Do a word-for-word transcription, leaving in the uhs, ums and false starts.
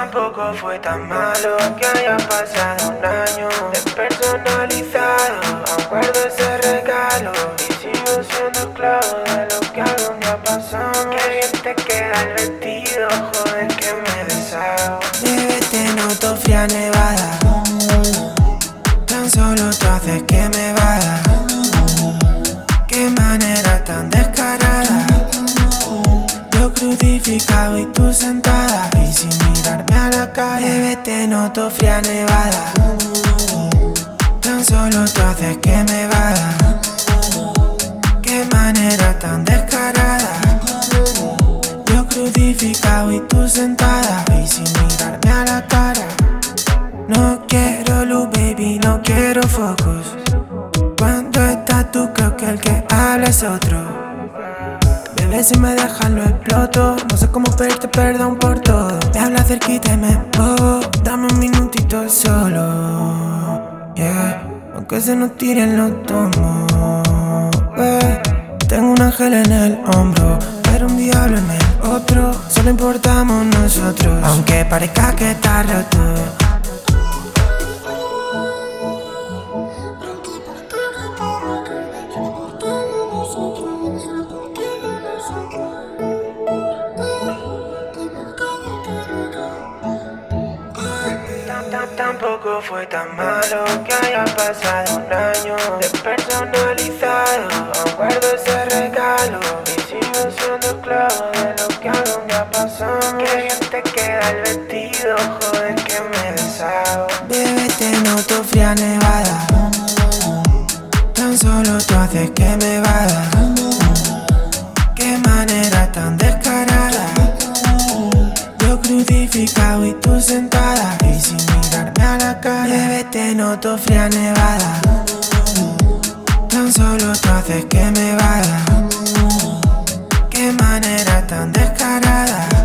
Tampoco fue tan malo que haya pasado un año despersonalizado. Aún guardo ese regalo y sigo siendo esclavo de lo que algún día pasó. Que bien te queda el vestido, joder que me deshago. Bebé, te noto fría nevada, tan solo tú haces que me vada. Qué manera tan descarada, yo crucificado y tú sentada y sin mirarme a la cara. Bebé, te noto fría nevada, tan solo tú haces que me vada. Qué manera tan descarada, yo crucificado y tú sentada y sin mirarme a la cara. No quiero luz, baby, no quiero focos. Cuando estás tú creo que el que habla es otro. Bebé, si me dejas lo exploto. No sé cómo pedirte perdón por todo. Me habla cerquita y me embobo. Dame un minutito solo, yeah. Aunque se nos tiren los tomos, eh. Tengo un ángel en el hombro, pero un diablo en el otro. Solo importamos nosotros, aunque parezca que está roto. Tampoco fue tan malo que haya pasado un año despersonalizado. Aún guardo ese regalo y sigo siendo esclavo de lo que algún día pasó. Que bien te queda el vestido, joder que me deshago. Bebé, te noto fría nevada, tan solo tú haces que me vada. Qué manera tan descarada, yo crucificado y tú sentada y sin mirarme a la cara. Bebé, te noto fría nevada, tan solo tú haces que me vada. Qué manera tan descarada,